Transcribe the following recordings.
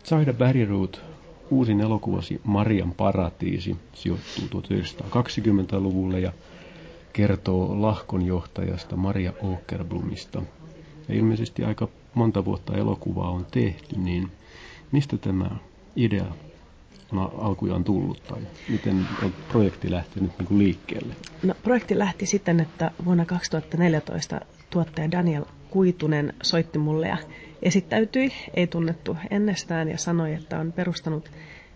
Zaida Bergerud, uusin elokuvasi Marian paratiisi sijoittuu 1920-luvulle ja kertoo Lahkon johtajasta Maria Åkerblomista. Ja ilmeisesti aika monta vuotta elokuvaa on tehty, niin mistä tämä idea on alkujaan tullut tai miten on projekti lähtenyt liikkeelle? No, projekti lähti siten, että vuonna 2014 tuottaja Daniel Kuitunen soitti mulle ja esittäytyi, ei tunnettu ennestään, ja sanoi, että on perustanut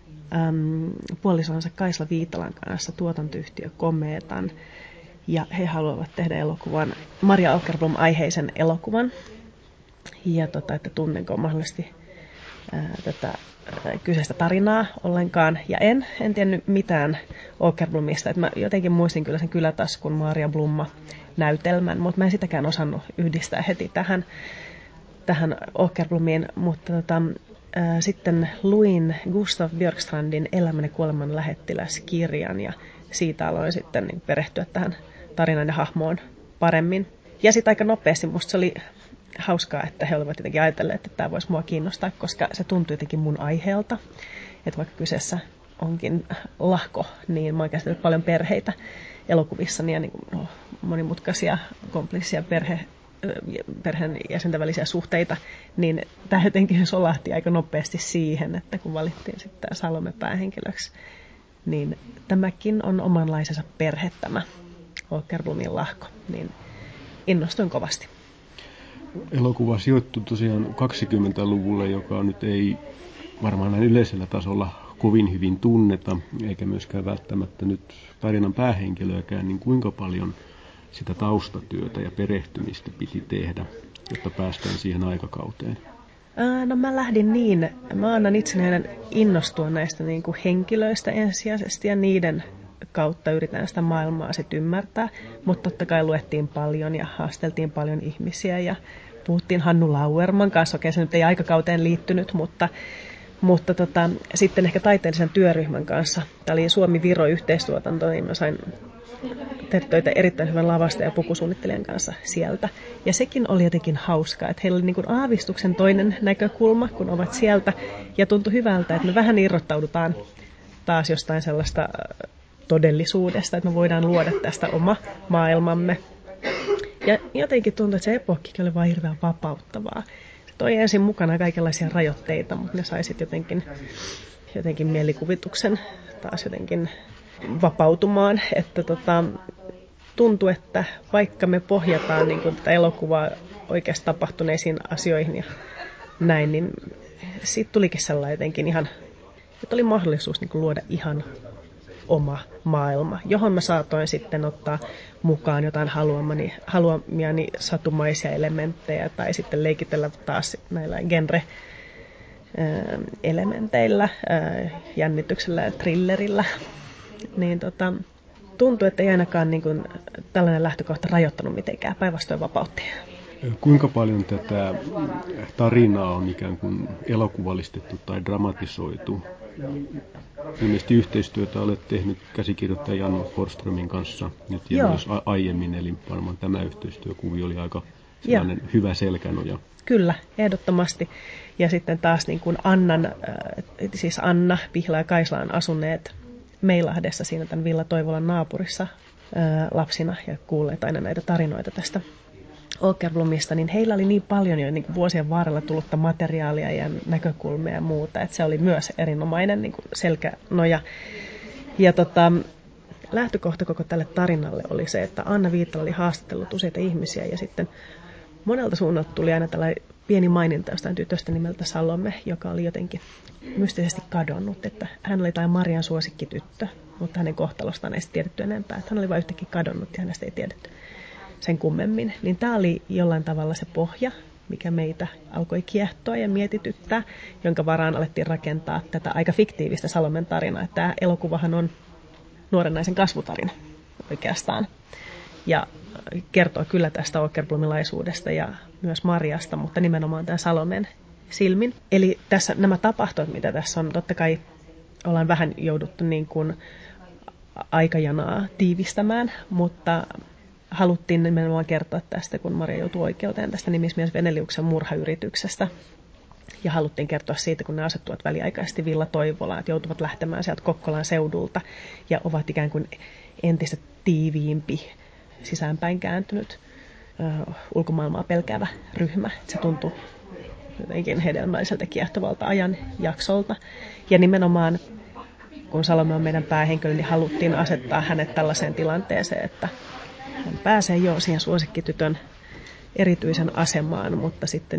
puolisonsa Kaisla Viitalan kanssa tuotantoyhtiö Komeetan, ja he haluavat tehdä elokuvan, Maria Åkerblom-aiheisen elokuvan, ja että tunnenko mahdollisesti tätä kyseistä tarinaa ollenkaan, ja en tiennyt mitään Åkerblomista, että mä jotenkin muistin kyllä sen Kylätaskun Maria Blomma-näytelmän, mutta mä en sitäkään osannut yhdistää heti tähän Åkerblomiin, mutta sitten luin Gustav Björkstrandin Elämän ja kuoleman lähettiläskirjan, ja siitä aloin sitten perehtyä tähän tarinan ja hahmoon paremmin. Ja sitten aika nopeasti musta se oli hauskaa, että he olivat jotenkin ajatelleet, että tämä voisi mua kiinnostaa, koska se tuntui jotenkin mun aiheelta. Että vaikka kyseessä onkin lahko, niin mä oon käsitellyt paljon perheitä elokuvissani ja monimutkaisia, kompleksisia perheen jäsenten välisiä suhteita, niin tämä jotenkin solahti aika nopeasti siihen, että kun valittiin sitten Salome päähenkilöksi, niin tämäkin on omanlaisensa perhe, tämä Åkerblomin lahko, niin innostuin kovasti. Elokuva sijoittui tosiaan 20-luvulle, joka nyt ei varmaan näin yleisellä tasolla kovin hyvin tunneta, eikä myöskään välttämättä nyt tarinan päähenkilöäkään, niin kuinka paljon sitä taustatyötä ja perehtymistä piti tehdä, jotta päästään siihen aikakauteen? No mä lähdin niin, mä annan itsenäinen innostua näistä henkilöistä ensisijaisesti ja niiden kautta yritän sitä maailmaa sitten ymmärtää, mutta totta kai luettiin paljon ja haasteltiin paljon ihmisiä ja puhuttiin Hannu Lauerman kanssa, okei se nyt ei aikakauteen liittynyt, mutta sitten ehkä taiteellisen työryhmän kanssa, tämä oli Suomi-Viro-yhteistuotanto, niin mä sain tehdä töitä erittäin hyvän lavasta ja pukusuunnittelijan kanssa sieltä. Ja sekin oli jotenkin hauskaa, että heillä oli aavistuksen toinen näkökulma, kun ovat sieltä. Ja tuntui hyvältä, että me vähän irrottaudutaan taas jostain sellaista todellisuudesta, että me voidaan luoda tästä oma maailmamme. Ja jotenkin tuntui, että se epookkikin oli vaan hirveän vapauttavaa. Se toi ensin mukana kaikenlaisia rajoitteita, mutta ne sai sitten jotenkin mielikuvituksen taas jotenkin vapautumaan, että tuntuu, että vaikka me pohjataan tätä elokuvaa oikeasti tapahtuneisiin asioihin ja näin, niin siitä tulikin sellainen jotenkin ihan, että oli mahdollisuus luoda ihan oma maailma, johon mä saatoin sitten ottaa mukaan jotain haluamiani satumaisia elementtejä tai sitten leikitellä taas näillä genre-elementeillä, jännityksellä ja thrillerillä. Niin tuntuu, että ei ainakaan tällainen lähtökohta rajoittanut mitenkään, päinvastoin vapautti. Kuinka paljon tätä tarinaa on ikään kuin elokuvallistettu tai dramatisoitu? Ilmeisesti yhteistyötä olet tehnyt käsikirjoittaja Jan Forsströmin kanssa nyt ja myös aiemmin, eli varmaan tämä yhteistyökuvio oli aika sellainen hyvä selkänoja. Kyllä, ehdottomasti. Ja sitten taas Anna, Pihla ja Kaisla on asuneet Meilahdessa siinä tämän Villa Toivolan naapurissa lapsina ja kuulleet aina näitä tarinoita tästä Åkerblomista, niin heillä oli niin paljon jo vuosien varrella tullutta materiaalia ja näkökulmia ja muuta, että se oli myös erinomainen selkänoja. Ja lähtökohta koko tälle tarinalle oli se, että Anna Viitala oli haastatellut useita ihmisiä ja sitten monelta suunnalta tuli aina tällainen pieni maininta jostain tytöstä nimeltä Salome, joka oli jotenkin mystisesti kadonnut, että hän oli tai Marian suosikkityttö, mutta hänen kohtalostaan ei tiedetty enempää, että hän oli vain yhtäkkiä kadonnut ja hänestä ei tiedetty sen kummemmin. Niin tämä oli jollain tavalla se pohja, mikä meitä alkoi kiehtoa ja mietityttää, jonka varaan alettiin rakentaa tätä aika fiktiivistä Salomen tarinaa. Että tämä elokuvahan on nuoren naisen kasvutarina oikeastaan. Ja kertoo kyllä tästä Åkerblomilaisuudesta ja myös Mariasta, mutta nimenomaan tämän Salomen silmin. Eli tässä nämä tapahtumat, mitä tässä on, totta kai ollaan vähän jouduttu aikajanaa tiivistämään, mutta haluttiin nimenomaan kertoa tästä, kun Maria joutui oikeuteen tästä nimismies Veneliuksen murhayrityksestä. Ja haluttiin kertoa siitä, kun ne asettuvat väliaikaisesti Villa Toivolaan, että joutuvat lähtemään sieltä Kokkolan seudulta ja ovat ikään kuin entistä tiiviimpi, sisäänpäin kääntynyt, ulkomaailmaa pelkäävä ryhmä. Se tuntui jotenkin hedelmälliseltä kiehtovalta ajanjaksolta. Ja nimenomaan, kun Salome on meidän päähenkilö, niin haluttiin asettaa hänet tällaiseen tilanteeseen, että hän pääsee jo siihen suosikkitytön erityisen asemaan, mutta sitten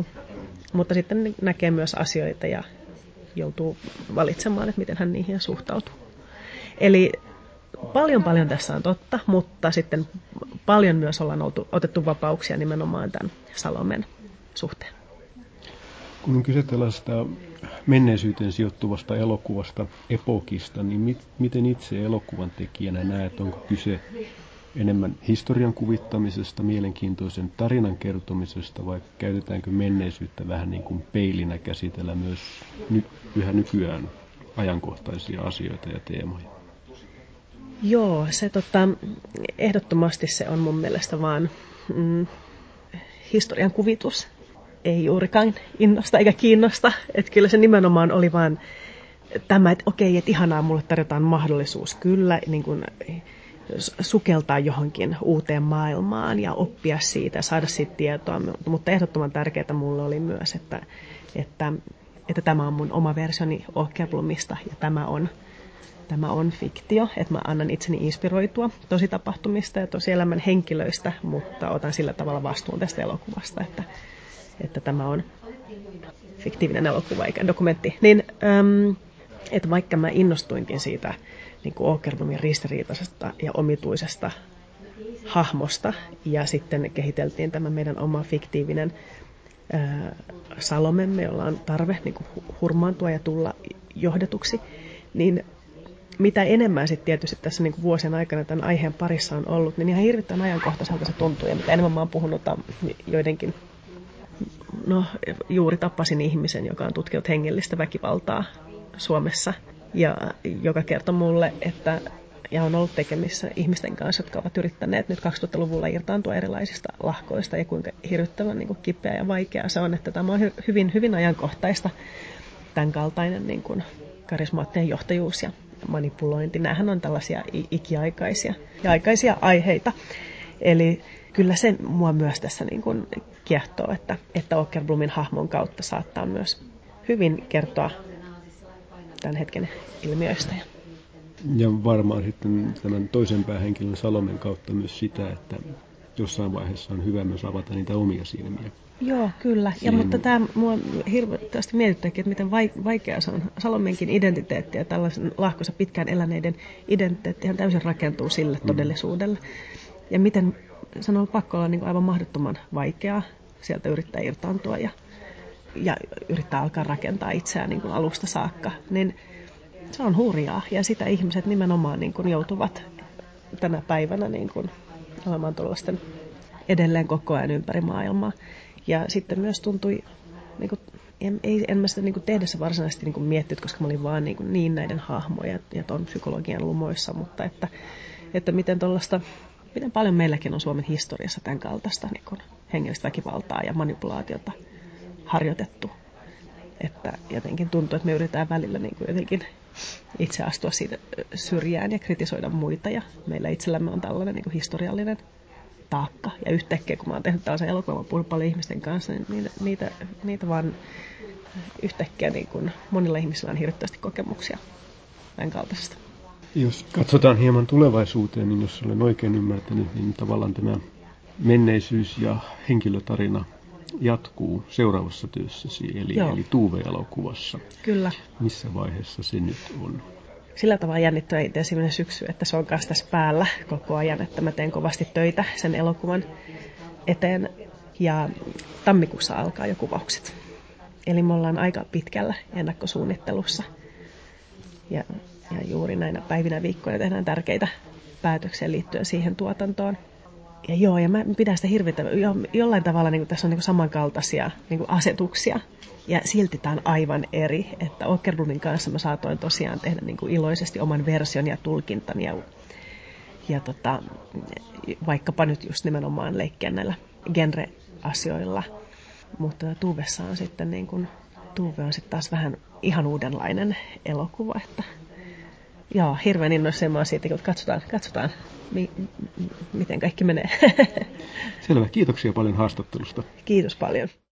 näkee myös asioita ja joutuu valitsemaan, että miten hän niihin suhtautuu. Eli paljon tässä on totta, mutta sitten paljon myös ollaan otettu vapauksia nimenomaan tämän Salomen suhteen. Kun on kyse tällaista menneisyyteen sijoittuvasta elokuvasta, epokista, niin miten itse elokuvan tekijänä näet, onko kyse enemmän historian kuvittamisesta, mielenkiintoisen tarinan kertomisesta, vai käytetäänkö menneisyyttä vähän niin kuin peilinä käsitellä myös yhä nykyään ajankohtaisia asioita ja teemoja? Joo, se ehdottomasti se on mun mielestä vaan historian kuvitus. Ei juurikaan innosta eikä kiinnosta. Että kyllä se nimenomaan oli vaan tämä, että okei, että ihanaa, mulle tarjotaan mahdollisuus kyllä niin kuin sukeltaa johonkin uuteen maailmaan ja oppia siitä ja saada siitä tietoa. Mutta ehdottoman tärkeää mulle oli myös, että tämä on mun oma versioni Åkerblomista ja tämä on fiktio, että mä annan itseni inspiroitua tositapahtumista ja tosielämän henkilöistä, mutta otan sillä tavalla vastuun tästä elokuvasta, että tämä on fiktiivinen elokuva eikä dokumentti. Niin, että vaikka mä innostuinkin siitä niin kuin Åkerblomin ristiriitaisesta ja omituisesta hahmosta, ja sitten kehiteltiin tämä meidän oma fiktiivinen Salomemme, jolla on tarve niin kuin hurmaantua ja tulla johdetuksi, niin mitä enemmän sitten tietysti tässä niin kuin vuosien aikana tämän aiheen parissa on ollut, niin ihan hirvittävän ajankohtaiselta se tuntuu. Ja mitä enemmän mä oon puhunut joidenkin, juuri tapasin ihmisen, joka on tutkinut hengellistä väkivaltaa Suomessa, ja joka kertoi mulle, ja on ollut tekemissä ihmisten kanssa, jotka ovat yrittäneet nyt 2000-luvulla irtaantua erilaisista lahkoista, ja kuinka hirvittävän niin kuin kipeä ja vaikeaa se on, että tämä on hyvin, hyvin ajankohtaista, tämän kaltainen niin kuin karismaattinen johtajuus ja manipulointi. Nämähän on tällaisia ikiaikaisia ja aikaisia aiheita. Eli kyllä se mua myös tässä niin kuin kiehtoo, että Åkerblomin hahmon kautta saattaa myös hyvin kertoa tämän hetken ilmiöistä. Ja varmaan sitten tämän toisen päähenkilön Salomen kautta myös sitä, että jossain vaiheessa on hyvä myös avata niitä omia silmiä. Joo, kyllä. Mutta tämä mua hirveästi mietittääkin, että miten vaikea se on. Salomenkin identiteetti ja tällaisen lahkossa pitkään eläneiden identiteettihan täysin rakentuu sille todellisuudelle. Ja miten se on pakko olla niin kuin aivan mahdottoman vaikeaa sieltä yrittää irtaantua ja yrittää alkaa rakentaa itseään niin kuin alusta saakka. Niin se on hurjaa ja sitä ihmiset nimenomaan niin kuin joutuvat tänä päivänä niin kuin olemaan tuollaisten edelleen koko ajan ympäri maailmaa. Ja sitten myös tuntui, niin kuin, en mä sitä niin kuin tehdessä varsinaisesti niin kuin miettinyt, koska mä olin vaan niin näiden hahmoja ja tuon psykologian lumoissa, mutta että miten paljon meilläkin on Suomen historiassa tämän kaltaista niin kuin hengellistä väkivaltaa ja manipulaatiota harjoitettu. Että jotenkin tuntuu, että me yritetään välillä niin kuin jotenkin itse astua siitä syrjään ja kritisoida muita. Ja meillä itsellämme on tällainen niin kuin historiallinen taakka. Ja yhtäkkiä, kun mä oon tehnyt tällaisen elokuvan, mä puhun paljon ihmisten kanssa, niin niitä vaan yhtäkkiä niin kuin monilla ihmisillä on hirveästi kokemuksia tämän kaltaisesta. Jos katsotaan hieman tulevaisuuteen, niin jos olen oikein ymmärtänyt, niin tavallaan tämä menneisyys ja henkilötarina jatkuu seuraavassa työssäsi, eli Tuve-elokuvassa. Kyllä. Missä vaiheessa se nyt on? Sillä tavalla jännittävä intensiivinen syksy, että se on kanssa tässä päällä koko ajan, että mä teen kovasti töitä sen elokuvan eteen. Ja tammikuussa alkaa jo kuvaukset. Eli me ollaan aika pitkällä ennakkosuunnittelussa. Ja juuri näinä päivinä viikkoina tehdään tärkeitä päätöksiä liittyen siihen tuotantoon. Ja mä pidän sitä hirveätä, jollain tavalla niin tässä on niin samankaltaisia niin asetuksia. Ja silti tämä on aivan eri, että Åkerblomin kanssa mä saatoin tosiaan tehdä niin iloisesti oman version ja tulkintan ja vaikkapa nyt just nimenomaan leikkiä näillä genre-asioilla. Mutta Tuvessa on sitten niin kuin Tuve on sitten taas vähän ihan uudenlainen elokuva. Että joo, hirveän innoissaan mä oon siitä, kun katsotaan miten kaikki menee. Selvä. Kiitoksia paljon haastattelusta. Kiitos paljon.